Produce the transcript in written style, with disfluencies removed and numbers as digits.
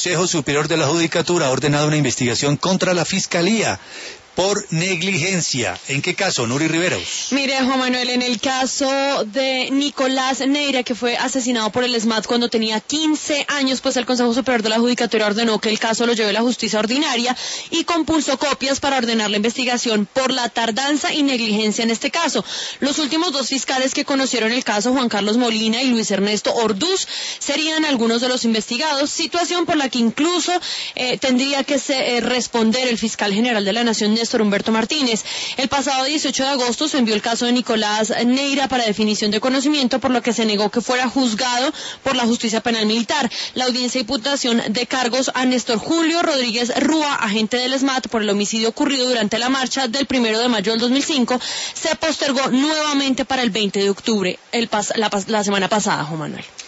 Consejo Superior de la Judicatura ha ordenado una investigación contra la Fiscalía por negligencia. ¿En qué caso, Nuri Riveros? Mire, Juan Manuel, en el caso de Nicolás Neira, que fue asesinado por el SMAT cuando tenía 15 años, pues el Consejo Superior de la Judicatura ordenó que el caso lo lleve a la justicia ordinaria y compulsó copias para ordenar la investigación por la tardanza y negligencia en este caso. Los últimos dos fiscales que conocieron el caso, Juan Carlos Molina y Luis Ernesto Orduz, serían algunos de los investigados, situación por la que incluso tendría que responder el fiscal general de la Nación, Néstor Humberto Martínez. El pasado 18 de agosto se envió el caso de Nicolás Neira para definición de conocimiento, por lo que se negó que fuera juzgado por la justicia penal militar. La audiencia de imputación de cargos a Néstor Julio Rodríguez Rúa, agente del SMAT, por el homicidio ocurrido durante la marcha del 1 de mayo del 2005, se postergó nuevamente para el 20 de octubre, la semana pasada, Juan Manuel.